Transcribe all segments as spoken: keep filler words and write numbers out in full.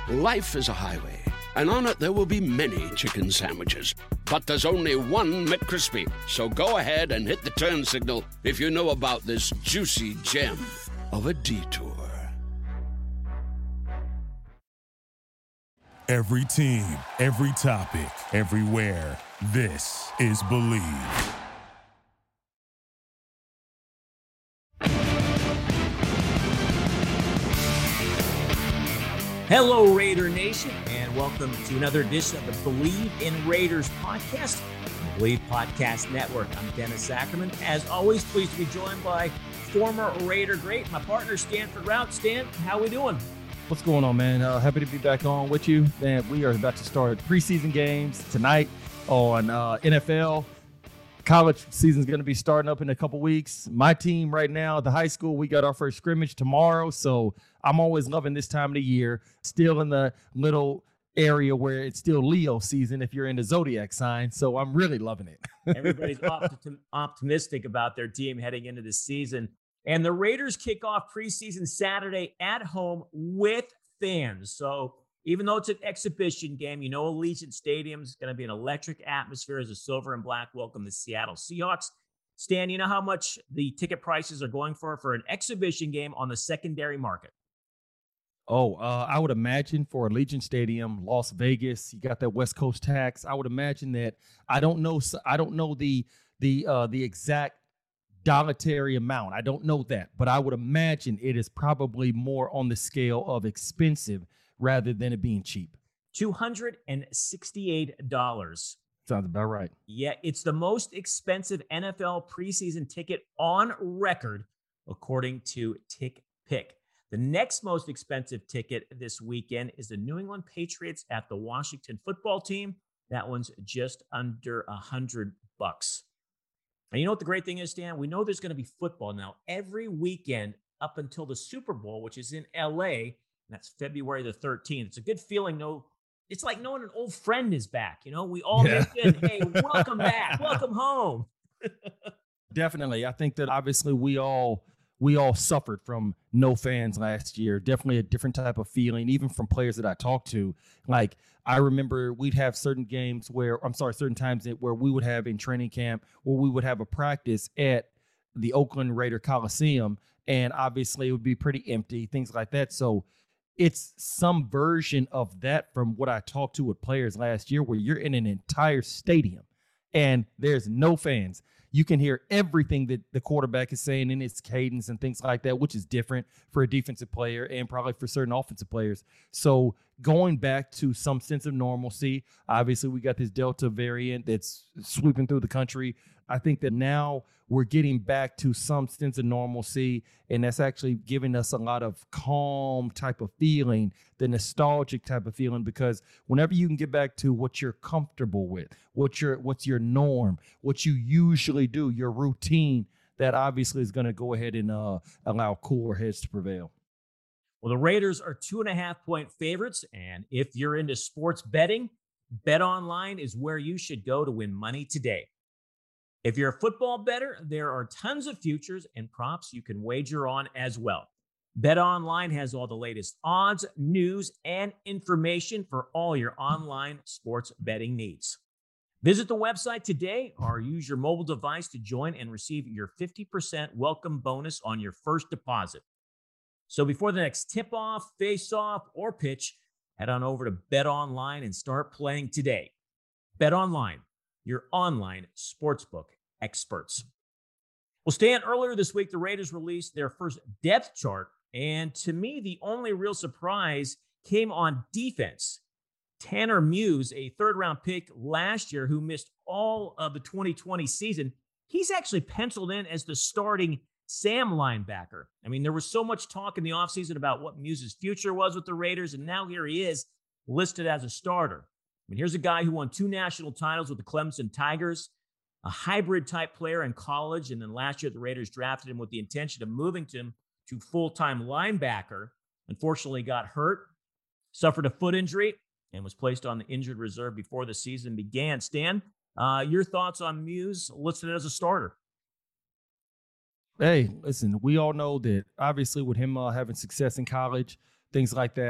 Life is a highway, and on it there will be many chicken sandwiches. But there's only one McCrispy. So go ahead and hit the turn signal if you know about this juicy gem of a detour. Every team, every topic, everywhere. This is Believe. Hello, Raider Nation, and welcome to another edition of the Believe in Raiders podcast, the Believe Podcast Network. I'm Dennis Ackerman. As always, pleased to be joined by former Raider great, my partner, Stanford Routt. Stan, how we doing? What's going on, man? Uh, happy to be back on with you. Man, we are about to start preseason games tonight on uh, N F L. College season is going to be starting up in a couple weeks. My team right now, the high school, we got our first scrimmage tomorrow. So I'm always loving this time of the year. Still in the little area where it's still Leo season if you're in the zodiac sign. So I'm really loving it. Everybody's optim- optimistic about their team heading into the season. And the Raiders kick off preseason Saturday at home with fans. So even though it's an exhibition game, you know Allegiant Stadium is going to be an electric atmosphere as the silver and black welcome the Seattle Seahawks. Stan, you know how much the ticket prices are going for for an exhibition game on the secondary market? Oh, uh, I would imagine for Allegiant Stadium, Las Vegas, you got that West Coast tax. I would imagine that I don't know. I don't know the the uh, the exact dollar amount. I don't know that, but I would imagine it is probably more on the scale of expensive rather than it being cheap. two hundred sixty-eight dollars. Sounds about right. Yeah, it's the most expensive N F L preseason ticket on record, according to TickPick. The next most expensive ticket this weekend is the New England Patriots at the Washington football team. That one's just under a hundred bucks. And you know what the great thing is, Stan? We know there's going to be football now every weekend up until the Super Bowl, which is in L A, and that's February the thirteenth. It's a good feeling. No, it's like knowing an old friend is back. You know, we all Yeah. mention, hey, welcome back, welcome home. Definitely. I think that obviously we all we all suffered from no fans last year. Definitely a different type of feeling, even from players that I talked to. Like, I remember we'd have certain games where, I'm sorry, certain times that where we would have in training camp, where we would have a practice at the Oakland Raider Coliseum, and obviously it would be pretty empty, things like that. So it's some version of that from what I talked to with players last year, where you're in an entire stadium and there's no fans. You can hear everything that the quarterback is saying in its cadence and things like that, which is different for a defensive player and probably for certain offensive players. So going back to some sense of normalcy, obviously we got this Delta variant that's sweeping through the country. I think that now we're getting back to some sense of normalcy, and that's actually giving us a lot of calm type of feeling, the nostalgic type of feeling, because whenever you can get back to what you're comfortable with, what your what's your norm, what you usually do, your routine, that obviously is going to go ahead and uh, allow cooler heads to prevail. Well, the Raiders are two and a half point favorites, and if you're into sports betting, BetOnline is where you should go to win money today. If you're a football bettor, there are tons of futures and props you can wager on as well. BetOnline has all the latest odds, news, and information for all your online sports betting needs. Visit the website today or use your mobile device to join and receive your fifty percent welcome bonus on your first deposit. So before the next tip-off, face-off, or pitch, head on over to BetOnline and start playing today. BetOnline, your online sportsbook experts. Well, Stan, earlier this week, the Raiders released their first depth chart, and to me, the only real surprise came on defense. Tanner Muse, a third-round pick last year who missed all of the twenty twenty season, he's actually penciled in as the starting Sam linebacker. I mean, there was so much talk in the offseason about what Muse's future was with the Raiders, and now here he is listed as a starter. I mean, here's a guy who won two national titles with the Clemson Tigers, a hybrid-type player in college, and then last year the Raiders drafted him with the intention of moving him to full-time linebacker. Unfortunately, got hurt, suffered a foot injury, and was placed on the injured reserve before the season began. Stan, uh, your thoughts on Muse listed as a starter? Hey, listen, we all know that obviously with him uh, having success in college, things like that,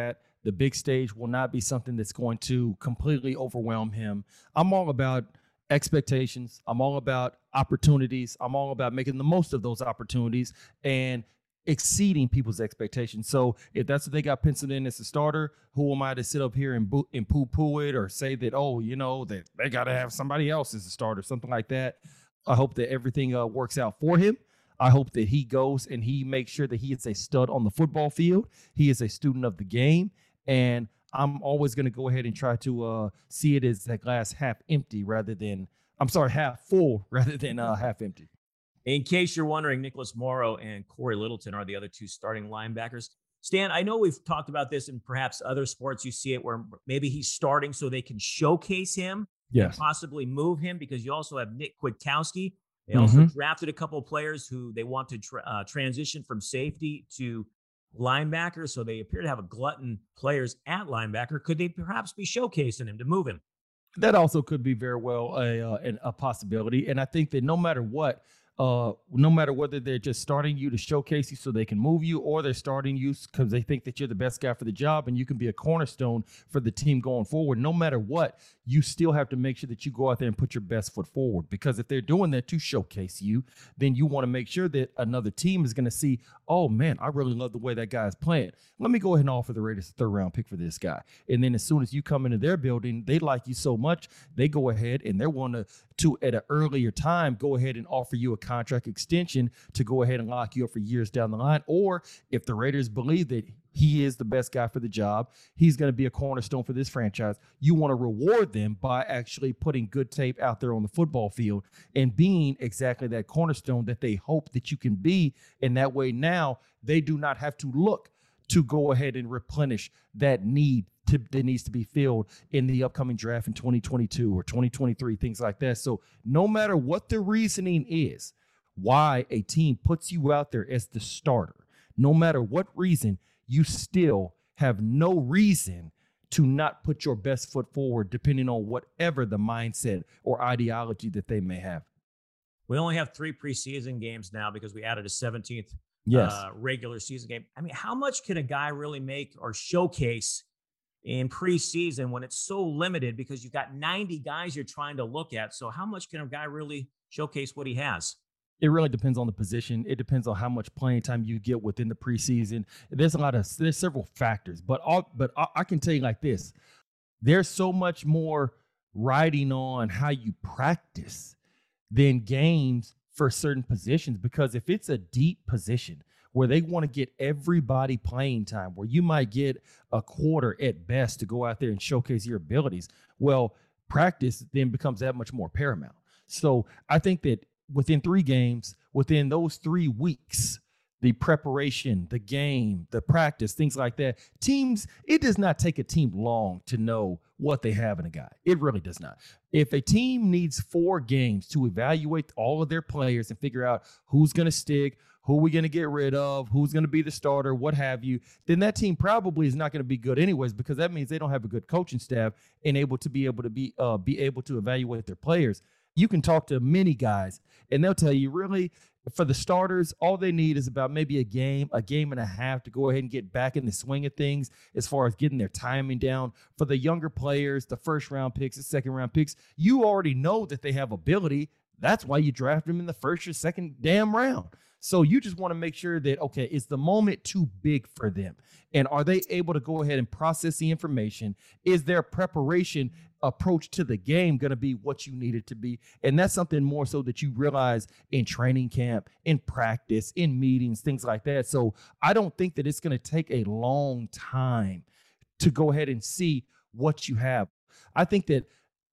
The big stage will not be something that's going to completely overwhelm him. I'm all about expectations. I'm all about opportunities. I'm all about making the most of those opportunities and exceeding people's expectations. So if that's what they got penciled in as a starter, who am I to sit up here and, boo- and poo-poo it or say that, oh, you know, that they got to have somebody else as a starter, something like that. I hope that everything uh, works out for him. I hope that he goes and he makes sure that he is a stud on the football field. He is a student of the game. And I'm always going to go ahead and try to uh, see it as that glass half empty rather than, I'm sorry, half full rather than uh, half empty. In case you're wondering, Nicholas Morrow and Corey Littleton are the other two starting linebackers. Stan, I know we've talked about this in perhaps other sports. You see it where maybe he's starting so they can showcase him yes. and possibly move him, because you also have Nick Kwiatkowski. They also mm-hmm. drafted a couple of players who they want to tra- uh, transition from safety to linebacker. So they appear to have a glutton players at linebacker. Could they perhaps be showcasing him to move him? That also could be very well a, uh, a possibility. And I think that no matter what, Uh, no matter whether they're just starting you to showcase you so they can move you, or they're starting you because they think that you're the best guy for the job and you can be a cornerstone for the team going forward. No matter what, you still have to make sure that you go out there and put your best foot forward, because if they're doing that to showcase you, then you want to make sure that another team is going to see, oh man, I really love the way that guy's playing. Let me go ahead and offer the Raiders a third round pick for this guy. And then as soon as you come into their building, they like you so much, they go ahead and they want to, to at an earlier time, go ahead and offer you a contract extension to go ahead and lock you up for years down the line. Or if the Raiders believe that he is the best guy for the job, he's going to be a cornerstone for this franchise, you want to reward them by actually putting good tape out there on the football field and being exactly that cornerstone that they hope that you can be. And that way now they do not have to look to go ahead and replenish that need to, that needs to be filled in the upcoming draft in twenty twenty-two or twenty twenty-three, things like that. So no matter what the reasoning is, why a team puts you out there as the starter, no matter what reason, you still have no reason to not put your best foot forward, depending on whatever the mindset or ideology that they may have. We only have three preseason games now because we added a seventeenth yes. uh, regular season game. I mean, how much can a guy really make or showcase in preseason when it's so limited, because you've got ninety guys you're trying to look at? So how much can a guy really showcase what he has? It really depends on the position. It depends on how much playing time you get within the preseason. There's a lot of, there's several factors, but all, but I, I can tell you like this, there's so much more riding on how you practice than games for certain positions. Because if it's a deep position where they want to get everybody playing time, where you might get a quarter at best to go out there and showcase your abilities, well, practice then becomes that much more paramount. So I think that within three games, within those three weeks, the preparation, the game, the practice, things like that, teams, it does not take a team long to know what they have in a guy. It really does not. If a team needs four games to evaluate all of their players and figure out who's going to stick, who we're going to get rid of, who's going to be the starter, what have you, then that team probably is not going to be good anyways, because that means they don't have a good coaching staff and able to be able to be uh, be able to evaluate their players. You can talk to many guys, and they'll tell you, really, for the starters, all they need is about maybe a game, a game and a half to go ahead and get back in the swing of things as far as getting their timing down. For the younger players, the first-round picks, the second-round picks, you already know that they have ability. That's why you draft them in the first or second damn round. So you just want to make sure that, okay, is the moment too big for them? And are they able to go ahead and process the information? Is their preparation approach to the game going to be what you need it to be? And that's something more so that you realize in training camp, in practice, in meetings, things like that. So I don't think that it's going to take a long time to go ahead and see what you have. I think that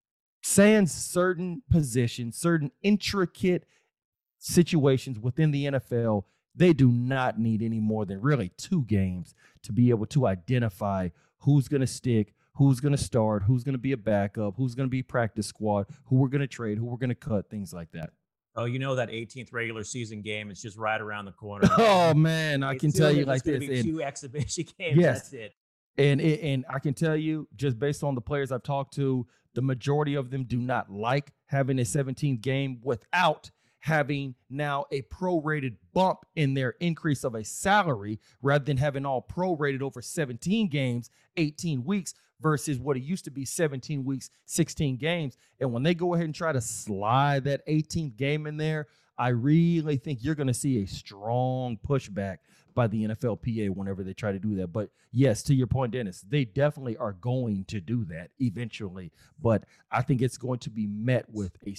sans certain positions, certain intricate situations within the N F L, they do not need any more than really two games to be able to identify who's going to stick, who's going to start, who's going to be a backup, who's going to be practice squad, who we're going to trade, who we're going to cut, things like that. Oh, you know that eighteenth regular season game is just right around the corner. Oh, man, I can tell you like this. It's two exhibition games, yes. That's it. And, and I can tell you, just based on the players I've talked to, the majority of them do not like having a seventeenth game without having now a prorated bump in their increase of a salary rather than having all prorated over seventeen games, eighteen weeks versus what it used to be seventeen weeks, sixteen games. And when they go ahead and try to slide that eighteenth game in there, I really think you're going to see a strong pushback by the N F L P A whenever they try to do that. But yes, to your point, Dennis, they definitely are going to do that eventually. But I think it's going to be met with a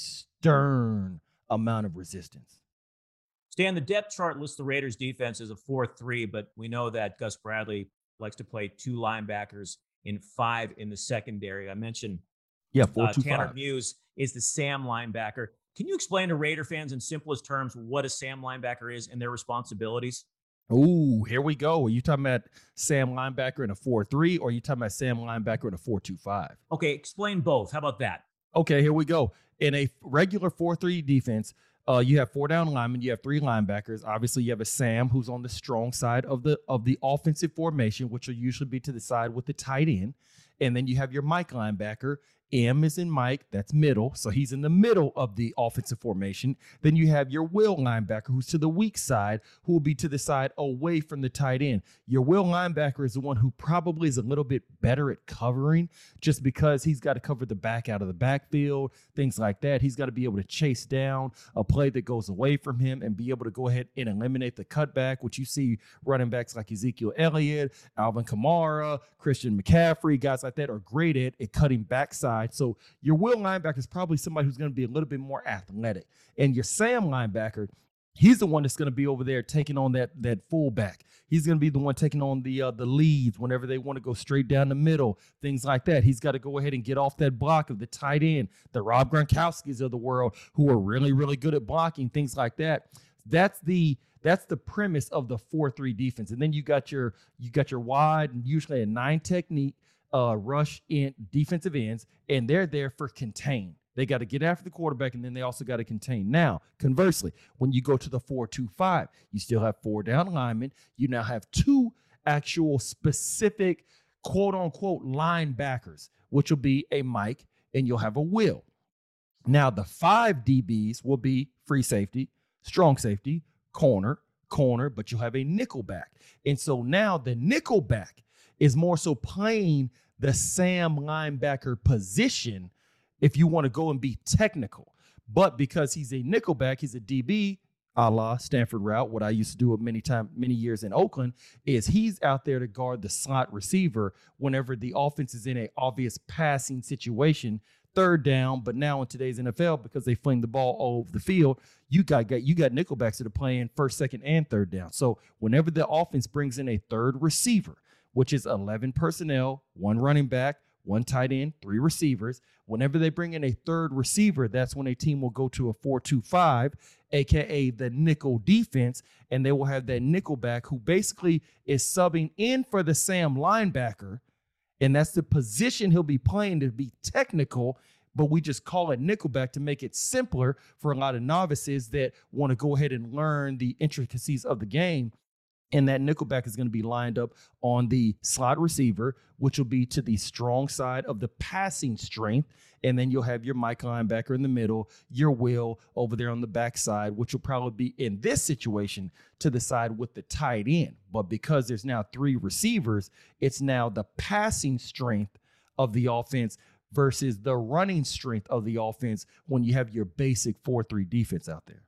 stern amount of resistance. Stan, the depth chart lists the Raiders defense as a four three, but we know that Gus Bradley likes to play two linebackers in five in the secondary. I mentioned yeah, four, uh, two, Tanner five. Muse is the Sam linebacker. Can you explain to Raider fans in simplest terms what a Sam linebacker is and their responsibilities? Oh, here we go. Are you talking about Sam linebacker in a four three, or are you talking about Sam linebacker in a four two five? Okay, explain both. How about that? Okay, here we go. In a regular four three defense, uh, you have four down linemen, you have three linebackers. Obviously, you have a Sam who's on the strong side of the of the offensive formation, which will usually be to the side with the tight end. And then you have your Mike linebacker. M is in Mike, that's middle, so he's in the middle of the offensive formation. Then you have your Will linebacker, who's to the weak side, who will be to the side away from the tight end. Your Will linebacker is the one who probably is a little bit better at covering, just because he's got to cover the back out of the backfield, things like that. He's got to be able to chase down a play that goes away from him and be able to go ahead and eliminate the cutback, which you see running backs like Ezekiel Elliott, Alvin Kamara, Christian McCaffrey, guys like that are great at, at cutting backside. So your Will linebacker is probably somebody who's going to be a little bit more athletic. And your Sam linebacker, he's the one that's going to be over there taking on that that fullback. He's going to be the one taking on the uh, the leads whenever they want to go straight down the middle, things like that. He's got to go ahead and get off that block of the tight end, the Rob Gronkowskis of the world, who are really, really good at blocking, things like that. That's the That's the premise of the four three defense. And then you got your you got your wide and usually a nine technique uh, rush in defensive ends, and they're there for contain. They got to get after the quarterback, and then they also got to contain. Now, conversely, when you go to the four two five, you still have four down linemen. You now have two actual specific quote-unquote linebackers, which will be a Mike, and you'll have a Will. Now, the five D Bs will be free safety, strong safety, corner, corner, but you'll have a nickel back. And so now the nickel back is more so playing the Sam linebacker position if you want to go and be technical. But because he's a nickel back, he's a D B, a la Stanford route, what I used to do many time, many years in Oakland, is he's out there to guard the slot receiver whenever the offense is in an obvious passing situation, third down. But now in today's N F L, because they fling the ball all over the field, you got, got you got nickelbacks that are playing first, second, and third down. So whenever the offense brings in a third receiver, which is eleven personnel, one running back, one tight end, three receivers, whenever they bring in a third receiver, that's when a team will go to a four two five, a k a the nickel defense, and they will have that nickel back who basically is subbing in for the Sam linebacker. And that's the position he'll be playing to be technical, but we just call it nickelback to make it simpler for a lot of novices that want to go ahead and learn the intricacies of the game. And that nickelback is going to be lined up on the slot receiver, which will be to the strong side of the passing strength. And then you'll have your Mike linebacker in the middle, your Will over there on the backside, which will probably be in this situation to the side with the tight end. But because there's now three receivers, it's now the passing strength of the offense versus the running strength of the offense when you have your basic four three defense out there.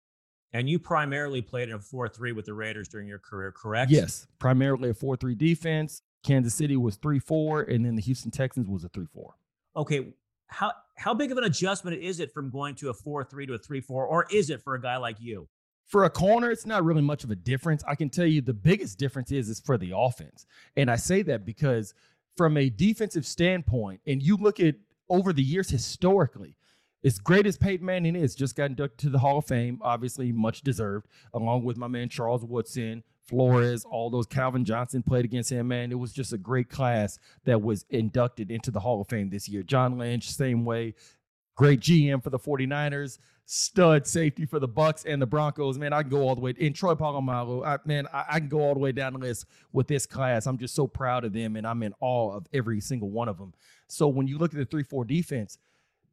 And you primarily played in a four three with the Raiders during your career, correct? Yes, primarily a four three defense. Kansas City was three four, and then the Houston Texans was a three four. Okay, how how big of an adjustment is it from going to a four three to a three four, or is it for a guy like you? For a corner, it's not really much of a difference. I can tell you the biggest difference is, is for the offense. And I say that because from a defensive standpoint, and you look at over the years historically, as great as Peyton Manning is, just got inducted to the Hall of Fame, obviously much deserved, along with my man Charles Woodson, Flores, all those. Calvin Johnson played against him, man. It was just a great class that was inducted into the Hall of Fame this year. John Lynch, same way. Great G M for the 49ers, stud safety for the Bucks and the Broncos. Man, I can go all the way. And Troy Polamalu, I, man, I, I can go all the way down the list with this class. I'm just so proud of them, and I'm in awe of every single one of them. So when you look at the three four defense,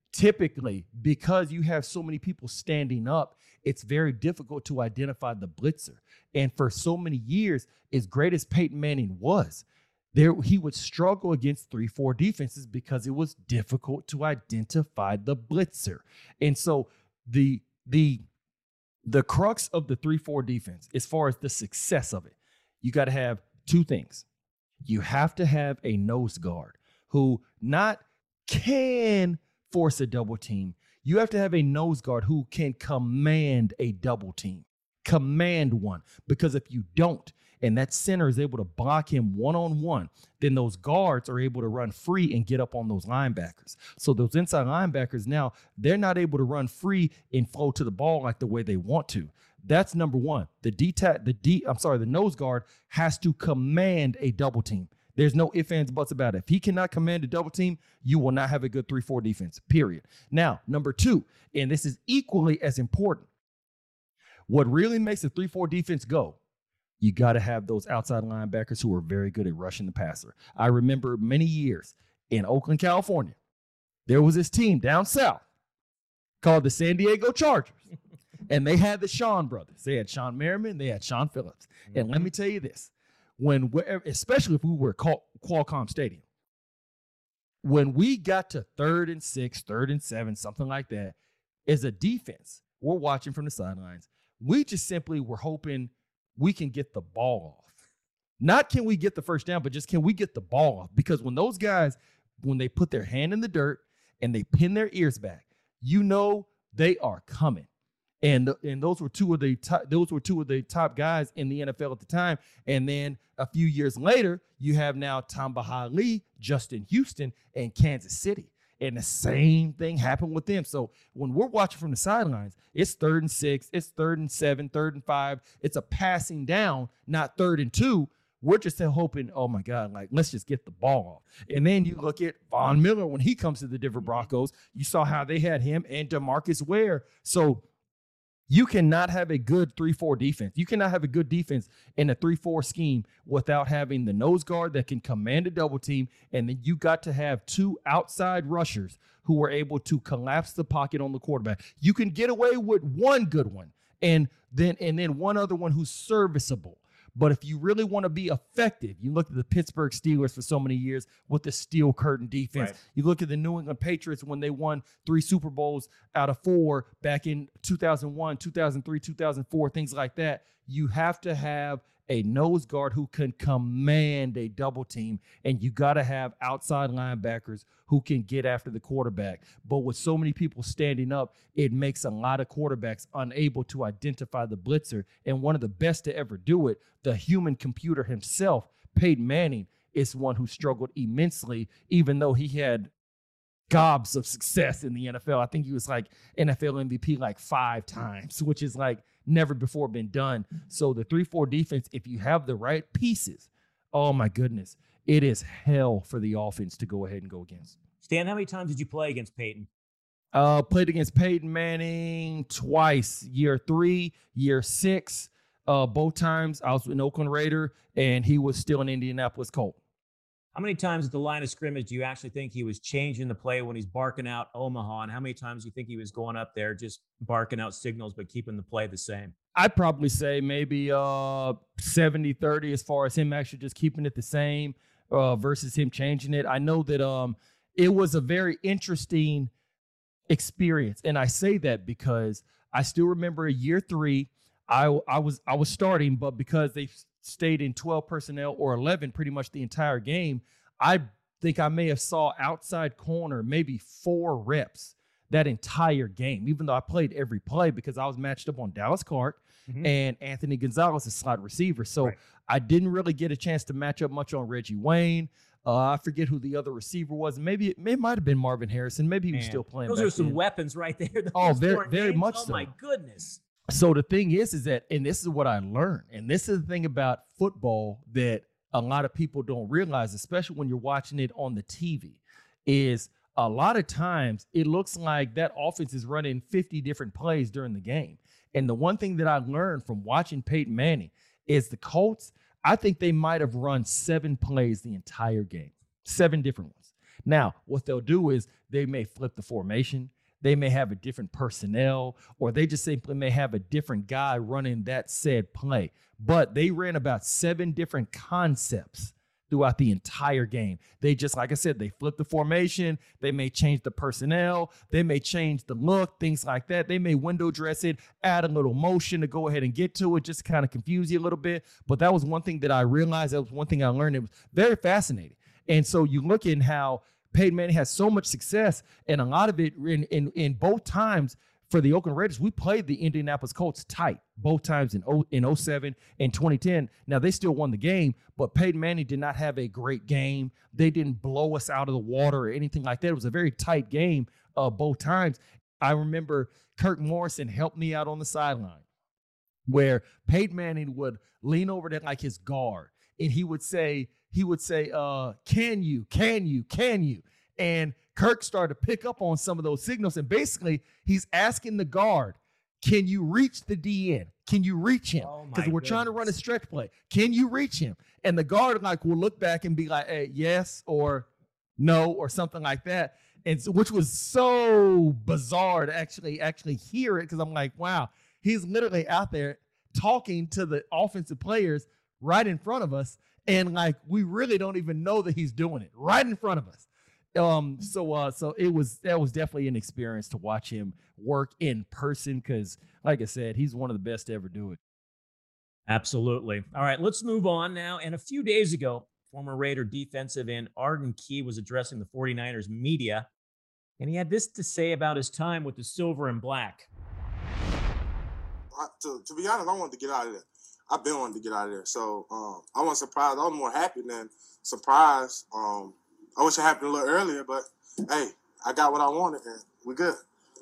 typically, because you have so many people standing up, it's very difficult to identify the blitzer. And for so many years, as great as Peyton Manning was, there he would struggle against three four defenses because it was difficult to identify the blitzer. And so the the the crux of the three four defense, as far as the success of it, you got to have two things. You have to have a nose guard who not can force a double team. You have to have a nose guard who can command a double team, command one. Because if you don't, and that center is able to block him one-on-one, then those guards are able to run free and get up on those linebackers. So those inside linebackers now, they're not able to run free and flow to the ball like the way they want to. That's number one. The D the D, I'm sorry, the nose guard has to command a double team. There's no ifs, ands, buts about it. If he cannot command a double team, you will not have a good three four defense, period. Now, number two, and this is equally as important, what really makes a three four defense go, you got to have those outside linebackers who are very good at rushing the passer. I remember many years in Oakland, California, there was this team down south called the San Diego Chargers, and they had the Sean brothers. They had Sean Merriman, they had Sean Phillips. Mm-hmm. And let me tell you this, when especially if we were at Qualcomm Stadium, when we got to third and six, third and seven, something like that, as a defense, we're watching from the sidelines, we just simply were hoping we can get the ball off. Not can we get the first down, but just can we get the ball off? Because when those guys, when they put their hand in the dirt and they pin their ears back, you know they are coming. And, and those were two of the top, those were two of the top guys in the N F L at the time. And then a few years later, you have now Tamba Hali, Justin Houston, and Kansas City. And the same thing happened with them. So when we're watching from the sidelines, it's third and six, it's third and seven, third and five. It's a passing down, not third and two. We're just hoping, oh my God, like, let's just get the ball off. And then you look at Von Miller when he comes to the Denver Broncos. You saw how they had him and DeMarcus Ware. So you cannot have a good three four defense. You cannot have a good defense in a three four scheme without having the nose guard that can command a double team, and then you got to have two outside rushers who are able to collapse the pocket on the quarterback. You can get away with one good one, and then and then one other one who's serviceable. But if you really want to be effective, you look at the Pittsburgh Steelers for so many years with the steel curtain defense. Right. You look at the New England Patriots when they won three Super Bowls out of four back in two thousand one, two thousand three, two thousand four, things like that. You have to have a nose guard who can command a double team, and you got to have outside linebackers who can get after the quarterback. But with so many people standing up, it makes a lot of quarterbacks unable to identify the blitzer. And one of the best to ever do it, the human computer himself, Peyton Manning, is one who struggled immensely, even though he had gobs of success in the N F L. I think he was like N F L M V P like five times, which is like never before been done. So the three four defense, if you have the right pieces, oh my goodness, it is hell for the offense to go ahead and go against. Stan, how many times did you play against Peyton? Uh, played against Peyton Manning twice, year three, year six. Uh, both times I was an Oakland Raider, and he was still an Indianapolis Colt. How many times at the line of scrimmage do you actually think he was changing the play when he's barking out Omaha? And how many times do you think he was going up there just barking out signals but keeping the play the same? I'd probably say maybe uh, seventy thirty as far as him actually just keeping it the same uh, versus him changing it. I know that um, it was a very interesting experience. And I say that because I still remember year three, I, I was I was starting, but because they stayed in twelve personnel or eleven pretty much the entire game, I think I may have saw outside corner maybe four reps that entire game, even though I played every play because I was matched up on Dallas Clark mm-hmm. and Anthony Gonzalez, a slot receiver. So right. I didn't really get a chance to match up much on Reggie Wayne. Uh, I forget who the other receiver was. Maybe it, it might have been Marvin Harrison. Maybe he was Man, still playing. Those back are some then. weapons right there. Oh, very, very much oh, so. Oh, my goodness. So the thing is, is that, and this is what I learned, and this is the thing about football that a lot of people don't realize, especially when you're watching it on the T V, is a lot of times it looks like that offense is running fifty different plays during the game. And the one thing that I learned from watching Peyton Manning is the Colts, I think they might have run seven plays the entire game, seven different ones. Now, what they'll do is they may flip the formation. They may have a different personnel, or they just simply may have a different guy running that said play. But they ran about seven different concepts throughout the entire game. They just, like I said, they flip the formation. They may change the personnel. They may change the look, things like that. They may window dress it, add a little motion to go ahead and get to it, just to kind of confuse you a little bit. But that was one thing that I realized. That was one thing I learned. It was very fascinating. And so you look in how Peyton Manning has so much success, and a lot of it in, in, in both times for the Oakland Raiders, we played the Indianapolis Colts tight both times in in oh seven and twenty ten. Now, they still won the game, but Peyton Manning did not have a great game. They didn't blow us out of the water or anything like that. It was a very tight game uh, both times. I remember Kirk Morrison helped me out on the sideline where Peyton Manning would lean over to like his guard, and he would say, he would say, uh, can you, can you, can you? And Kirk started to pick up on some of those signals. And basically, he's asking the guard, can you reach the D N? Can you reach him? Because oh we're goodness. trying to run a stretch play. Can you reach him? And the guard like will look back and be like, hey, yes or no or something like that. And so, which was so bizarre to actually actually hear it, because I'm like, wow, he's literally out there talking to the offensive players right in front of us. And like, we really don't even know that he's doing it right in front of us. Um, so, uh, so it was, that was definitely an experience to watch him work in person. Cause like I said, he's one of the best to ever do it. Absolutely. All right, let's move on now. And a few days ago, former Raider defensive end Arden Key was addressing the 49ers media, and he had this to say about his time with the Silver and Black. I, to, to be honest, I wanted to get out of there. I've been wanting to get out of there. So um, I wasn't surprised. I was more happy than surprised. Um, I wish it happened a little earlier, but hey, I got what I wanted, and we're good.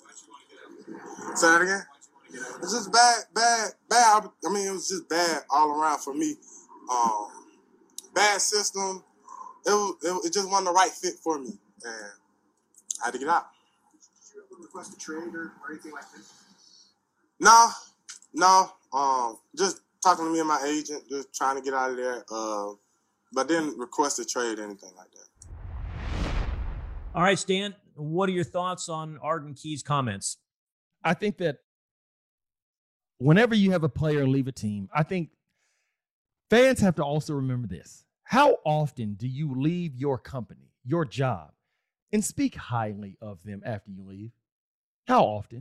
Say that again? It's just bad, bad, bad. I mean, it was just bad all around for me. Um, bad system. It, was, it, it just wasn't the right fit for me, and I had to get out. Did you ever request a trade or, or anything like this? No, no. Um, just talking to me and my agent, just trying to get out of there. Uh, but didn't request a trade or anything like that. All right, Stan, what are your thoughts on Arden Key's comments? I think that whenever you have a player leave a team, I think fans have to also remember this. How often do you leave your company, your job, and speak highly of them after you leave? How often?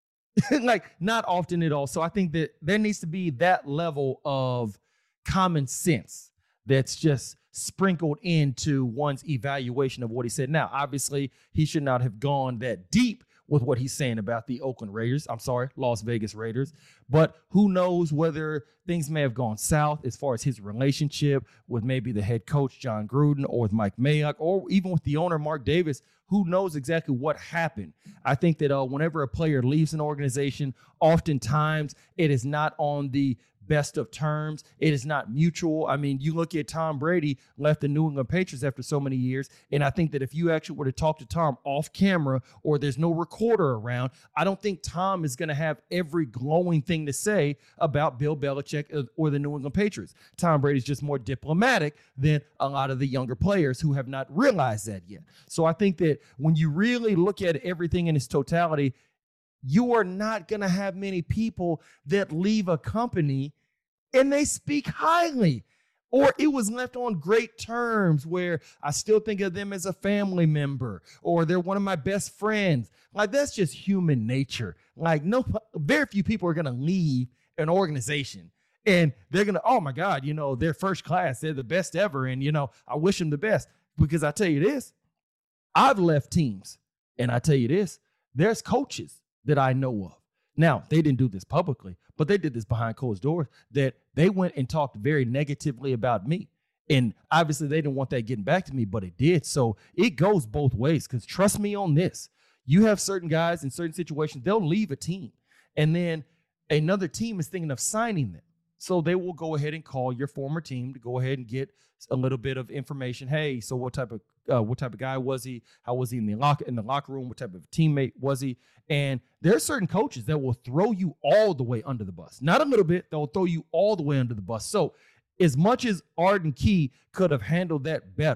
Like, not often at all. So I think that there needs to be that level of common sense that's just sprinkled into one's evaluation of what he said. Now, obviously, he should not have gone that deep with what he's saying about the Oakland Raiders. I'm sorry, Las Vegas Raiders. But who knows whether things may have gone south as far as his relationship with maybe the head coach, John Gruden, or with Mike Mayock, or even with the owner, Mark Davis. Who knows exactly what happened? I think that uh, whenever a player leaves an organization, oftentimes it is not on the best of terms. It is not mutual. I mean, you look at Tom Brady left the New England Patriots after so many years, and I think that if you actually were to talk to Tom off camera or there's no recorder around, I don't think Tom is going to have every glowing thing to say about Bill Belichick or the New England Patriots. Tom Brady's just more diplomatic than a lot of the younger players who have not realized that yet. So I think that when you really look at everything in its totality, you are not going to have many people that leave a company and they speak highly, or it was left on great terms where I still think of them as a family member, or they're one of my best friends. Like, that's just human nature. Like, no, very few people are going to leave an organization and they're going to, oh my God, you know, they're first class. They're the best ever. And, you know, I wish them the best, because I tell you this, I've left teams, and I tell you this, there's coaches that I know of. Now, they didn't do this publicly, but they did this behind closed doors, that they went and talked very negatively about me. And obviously they didn't want that getting back to me, but it did. So it goes both ways, because trust me on this. You have certain guys in certain situations, they'll leave a team, and then another team is thinking of signing them. So they will go ahead and call your former team to go ahead and get a little bit of information. Hey, so what type of uh, what type of guy was he? How was he in the lock in the locker room? What type of teammate was he? And there are certain coaches that will throw you all the way under the bus. Not a little bit, they'll throw you all the way under the bus. So as much as Arden Key could have handled that better,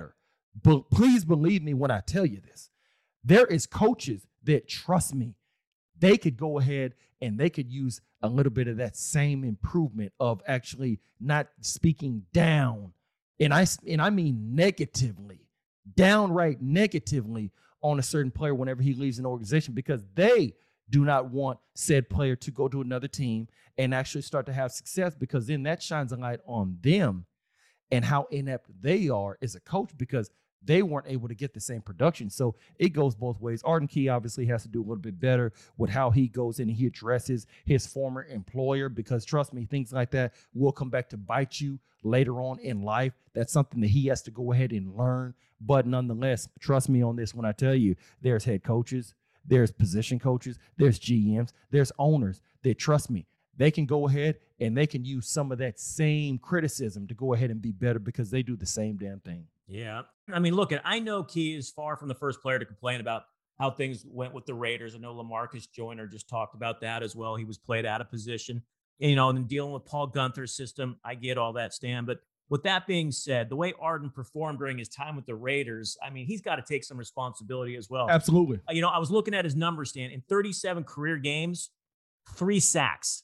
But please believe me when I tell you this. There is coaches that, trust me, they could go ahead and they could use a little bit of that same improvement of actually not speaking down. And I, and I mean negatively, downright negatively on a certain player whenever he leaves an organization, because they do not want said player to go to another team and actually start to have success, because then that shines a light on them and how inept they are as a coach, because they weren't able to get the same production. So it goes both ways. Arden Key obviously has to do a little bit better with how he goes in and he addresses his former employer, because trust me, things like that will come back to bite you later on in life. That's something that he has to go ahead and learn. But nonetheless, trust me on this when I tell you, there's head coaches, there's position coaches, there's G Ms, there's owners that, trust me, they can go ahead and they can use some of that same criticism to go ahead and be better, because they do the same damn thing. Yeah. I mean, look, I know Key is far from the first player to complain about how things went with the Raiders. I know LaMarcus Joyner just talked about that as well. He was played out of position, and, you know, and dealing with Paul Gunther's system. I get all that, Stan. But with that being said, the way Arden performed during his time with the Raiders, I mean, he's got to take some responsibility as well. Absolutely. You know, I was looking at his numbers, Stan. In thirty-seven career games, three sacks,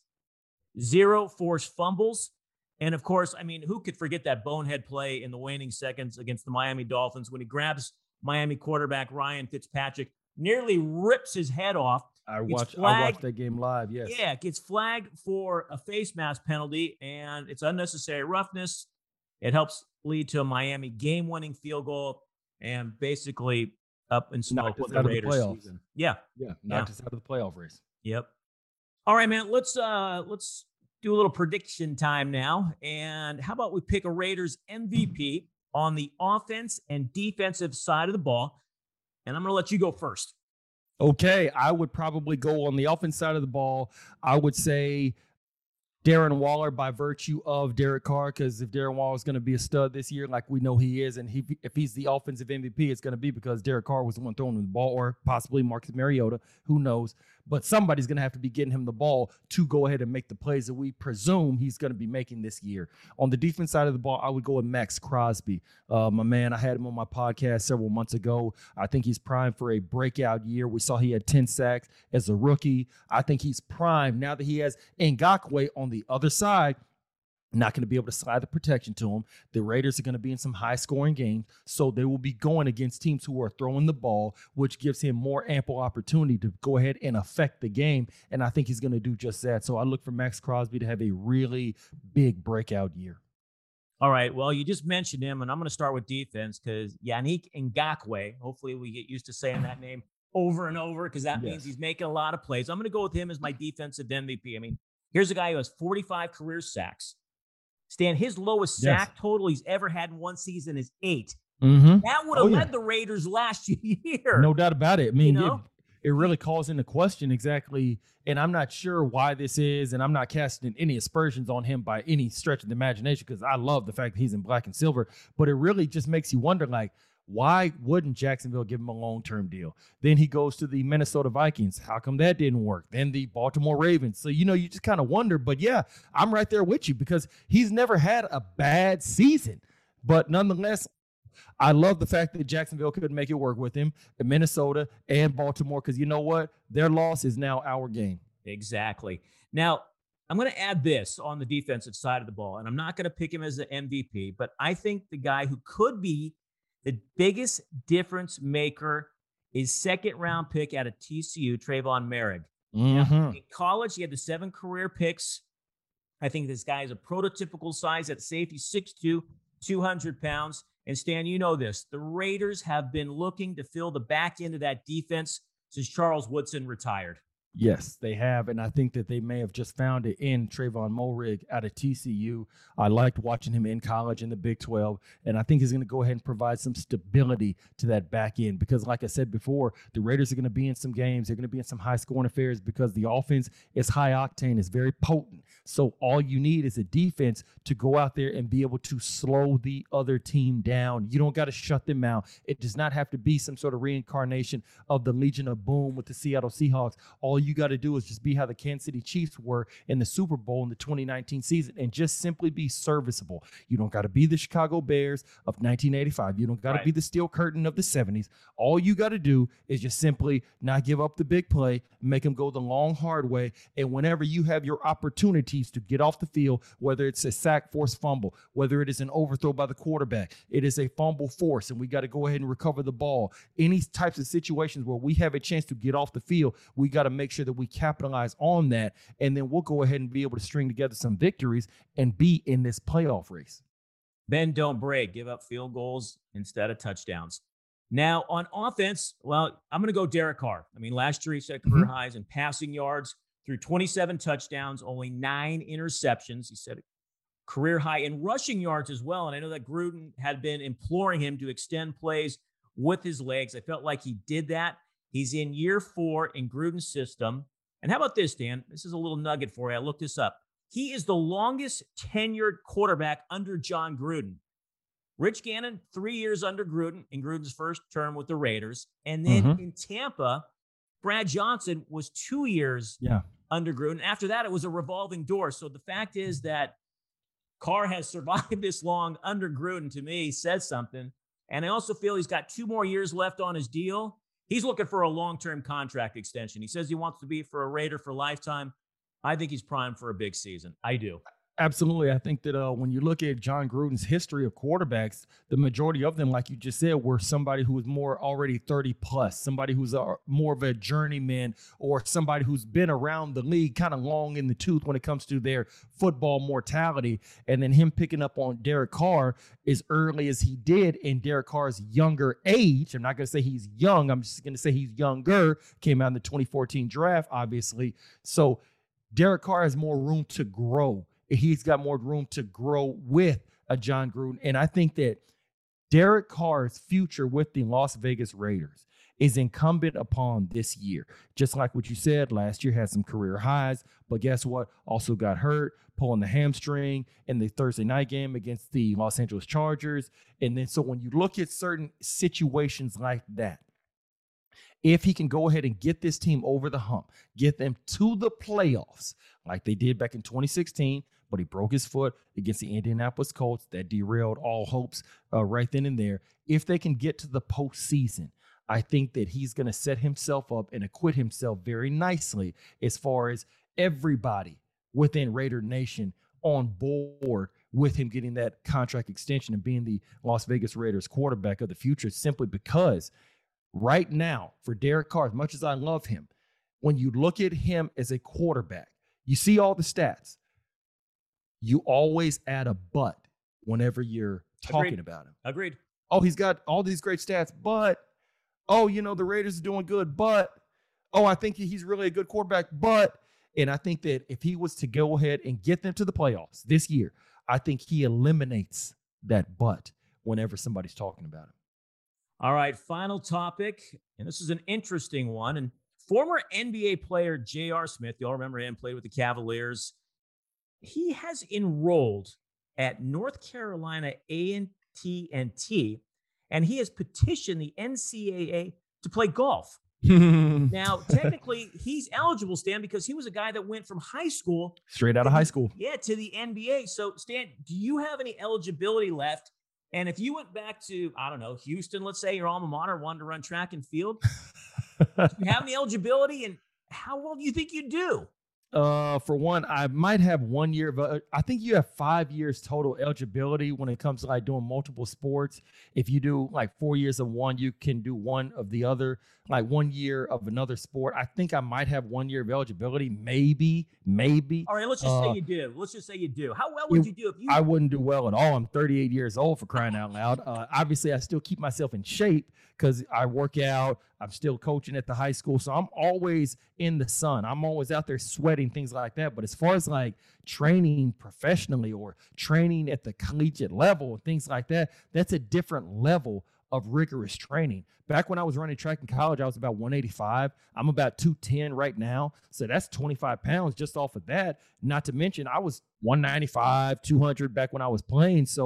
zero forced fumbles. And, of course, I mean, who could forget that bonehead play in the waning seconds against the Miami Dolphins when he grabs Miami quarterback Ryan Fitzpatrick, nearly rips his head off. I watched, I watched that game live, yes. Yeah, gets flagged for a face mask penalty, and it's unnecessary roughness. It helps lead to a Miami game-winning field goal and basically up in smoke with the Raiders season. Yeah. Yeah, knocked us out of the playoff race. Yep. All right, man, let's uh, let's – do a little prediction time now. And how about we pick a Raiders M V P on the offense and defensive side of the ball? And I'm going to let you go first. Okay, I would probably go on the offense side of the ball. I would say Darren Waller, by virtue of Derek Carr, because if Darren Waller is going to be a stud this year, like we know he is, and he, if he's the offensive M V P, it's going to be because Derek Carr was the one throwing him the ball, or possibly Marcus Mariota, who knows. But somebody's going to have to be getting him the ball to go ahead and make the plays that we presume he's going to be making this year. On the defense side of the ball, I would go with Max Crosby. Uh, my man, I had him on my podcast several months ago. I think he's primed for a breakout year. We saw he had ten sacks as a rookie. I think he's primed now that he has Ngakoue on the other side. Not going to be able to slide the protection to him. The Raiders are going to be in some high-scoring games, so they will be going against teams who are throwing the ball, which gives him more ample opportunity to go ahead and affect the game, and I think he's going to do just that. So I look for Max Crosby to have a really big breakout year. All right, well, you just mentioned him, and I'm going to start with defense because Yannick Ngakoue, hopefully we get used to saying that name over and over because that yes. means he's making a lot of plays. I'm going to go with him as my defensive M V P. I mean, here's a guy who has forty-five career sacks. Stan, his lowest yes. sack total he's ever had in one season is eight. Mm-hmm. That would have oh, led yeah. the Raiders last year. No doubt about it. I mean, you know? it, it really calls into question exactly, and I'm not sure why this is, and I'm not casting any aspersions on him by any stretch of the imagination because I love the fact that he's in black and silver, but it really just makes you wonder, like, why wouldn't Jacksonville give him a long-term deal? Then he goes to the Minnesota Vikings. How come that didn't work? Then the Baltimore Ravens. So, you know, you just kind of wonder. But, yeah, I'm right there with you because he's never had a bad season. But nonetheless, I love the fact that Jacksonville couldn't make it work with him in Minnesota and Baltimore because you know what? Their loss is now our game. Exactly. Now, I'm going to add this on the defensive side of the ball, and I'm not going to pick him as the M V P, but I think the guy who could be the biggest difference maker is second round pick out of T C U, Trayvon Merrick. Mm-hmm. Now, in college, he had the seven career picks. I think this guy is a prototypical size at safety, six two, two hundred pounds. And Stan, you know this. The Raiders have been looking to fill the back end of that defense since Charles Woodson retired. Yes, they have, and I think that they may have just found it in Trayvon Moehrig out of T C U. I liked watching him in college in the Big twelve, and I think he's going to go ahead and provide some stability to that back end because, like I said before, the Raiders are going to be in some games. They're going to be in some high-scoring affairs because the offense is high-octane, it's very potent. So all you need is a defense to go out there and be able to slow the other team down. You don't got to shut them out. It does not have to be some sort of reincarnation of the Legion of Boom with the Seattle Seahawks. All you got to do is just be how the Kansas City Chiefs were in the Super Bowl in the twenty nineteen season and just simply be serviceable. You don't got to be the Chicago Bears of nineteen eighty-five. You don't got to Right. be the Steel Curtain of the seventies. All you got to do is just simply not give up the big play, make them go the long, hard way. And whenever you have your opportunities to get off the field, whether it's a sack, forced fumble, whether it is an overthrow by the quarterback, it is a fumble force, and we got to go ahead and recover the ball. Any types of situations where we have a chance to get off the field, we got to make sure that we capitalize on that, and then we'll go ahead and be able to string together some victories and be in this playoff race. Bend, don't break. Give up field goals instead of touchdowns. Now, on offense, well, I'm going to go Derek Carr. I mean, last year he set career Mhm. highs in passing yards through twenty-seven touchdowns, only nine interceptions. He set a career high in rushing yards as well. And I know that Gruden had been imploring him to extend plays with his legs. I felt like he did that. He's in year four in Gruden's system. And how about this, Dan? This is a little nugget for you. I looked this up. He is the longest tenured quarterback under John Gruden. Rich Gannon, three years under Gruden in Gruden's first term with the Raiders. And then Mhm. in Tampa, Brad Johnson was two years Yeah. under Gruden. After that, it was a revolving door. So the fact is that Carr has survived this long under Gruden, to me, says something. And I also feel he's got two more years left on his deal. He's looking for a long-term contract extension. He says he wants to be for a Raider for lifetime. I think he's primed for a big season. I do. Absolutely. I think that uh, when you look at John Gruden's history of quarterbacks, the majority of them, like you just said, were somebody who was more already thirty plus, somebody who's a, more of a journeyman, or somebody who's been around the league kind of long in the tooth when it comes to their football mortality. And then him picking up on Derek Carr as early as he did in Derek Carr's younger age. I'm not going to say he's young. I'm just going to say he's younger. Came out in the twenty fourteen draft, obviously. So Derek Carr has more room to grow. He's got more room to grow with a John Gruden. And I think that Derek Carr's future with the Las Vegas Raiders is incumbent upon this year. Just like what you said, last year had some career highs, but guess what? Also got hurt, pulling the hamstring in the Thursday night game against the Los Angeles Chargers. And then so when you look at certain situations like that, if he can go ahead and get this team over the hump, get them to the playoffs like they did back in twenty sixteen, but he broke his foot against the Indianapolis Colts. That derailed all hopes uh, right then and there. If they can get to the postseason, I think that he's going to set himself up and acquit himself very nicely as far as everybody within Raider Nation on board with him getting that contract extension and being the Las Vegas Raiders quarterback of the future, simply because right now, for Derek Carr, as much as I love him, when you look at him as a quarterback, you see all the stats. You always add a but whenever you're talking Agreed. about him. Agreed. Oh, he's got all these great stats, but, oh, you know, the Raiders are doing good, but, oh, I think he's really a good quarterback, but, and I think that if he was to go ahead and get them to the playoffs this year, I think he eliminates that but whenever somebody's talking about him. All right, final topic, and this is an interesting one. And former N B A player J R. Smith, you all remember him, played with the Cavaliers. He has enrolled at North Carolina A and T, and he has petitioned the N C double A to play golf. Now, technically, he's eligible, Stan, because he was a guy that went from high school Straight out of high school. Yeah, to the N B A. So, Stan, do you have any eligibility left? And if you went back to, I don't know, Houston, let's say your alma mater, wanted to run track and field, do you have any eligibility? And how well do you think you do? Uh, for one, I might have one year of, uh, I think you have five years total eligibility when it comes to like doing multiple sports. If you do like four years of one, you can do one of the other, like one year of another sport. I think I might have one year of eligibility. Maybe, maybe. All right, let's just Uh, say you do. Let's just say you do. How well would it- you do if you? I wouldn't do well at all. I'm thirty-eight years old, for crying out loud. Uh, obviously, I still keep myself in shape because I work out. I'm still coaching at the high school. So I'm always in the sun. I'm always out there sweating, things like that. But as far as like training professionally or training at the collegiate level, things like that, that's a different level of rigorous training. Back when I was running track in college, I was about one eighty-five. I'm about two ten right now. So that's twenty-five pounds just off of that. Not to mention, I was one ninety-five, two hundred back when I was playing. So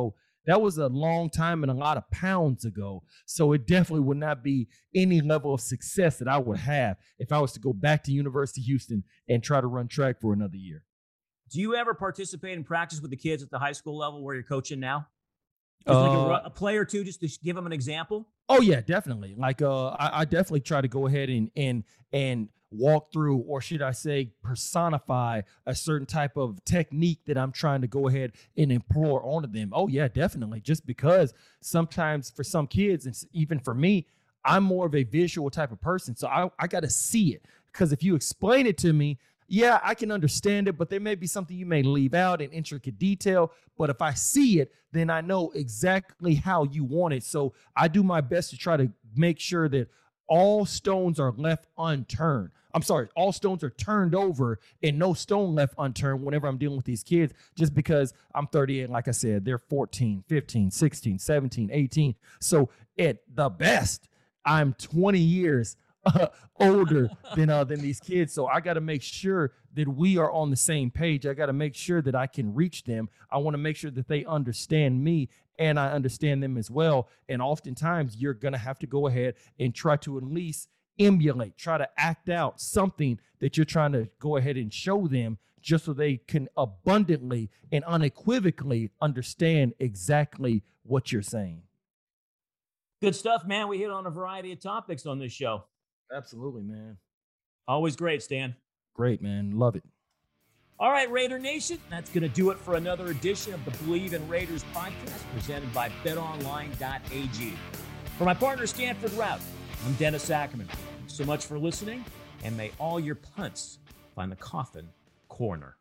That was a long time and a lot of pounds ago. So it definitely would not be any level of success that I would have if I was to go back to University of Houston and try to run track for another year. Do you ever participate in practice with the kids at the high school level where you're coaching now? Just Uh, like a, a play or two, just to give them an example? Oh yeah, definitely. Like uh, I, I definitely try to go ahead and and and walk through, or should I say, personify a certain type of technique that I'm trying to go ahead and implore onto them. Oh yeah, definitely. Just because sometimes for some kids, and even for me, I'm more of a visual type of person, so I I got to see it. Because if you explain it to me, yeah, I can understand it, but there may be something you may leave out in intricate detail. But if I see it, then I know exactly how you want it. So I do my best to try to make sure that all stones are left unturned. I'm sorry, all stones are turned over and no stone left unturned whenever I'm dealing with these kids, just because I'm thirty-eight. Like I said, they're fourteen, fifteen, sixteen, seventeen, eighteen. So at the best, I'm twenty years Uh, older than uh, than these kids. So I got to make sure that we are on the same page. I got to make sure that I can reach them. I want to make sure that they understand me and I understand them as well. And oftentimes you're going to have to go ahead and try to at least emulate, try to act out something that you're trying to go ahead and show them, just so they can abundantly and unequivocally understand exactly what you're saying. Good stuff, man. We hit on a variety of topics on this show. Absolutely, man. Always great, Stan. Great, man. Love it. All right, Raider Nation, that's going to do it for another edition of the Believe in Raiders podcast presented by bet online dot a g. For my partner, Stanford Routt, I'm Dennis Ackerman. Thanks so much for listening, and may all your punts find the coffin corner.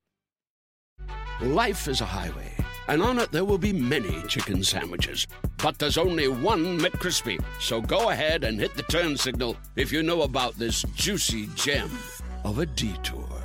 Life is a highway, and on it there will be many chicken sandwiches. But there's only one McCrispy. So go ahead and hit the turn signal if you know about this juicy gem of a detour.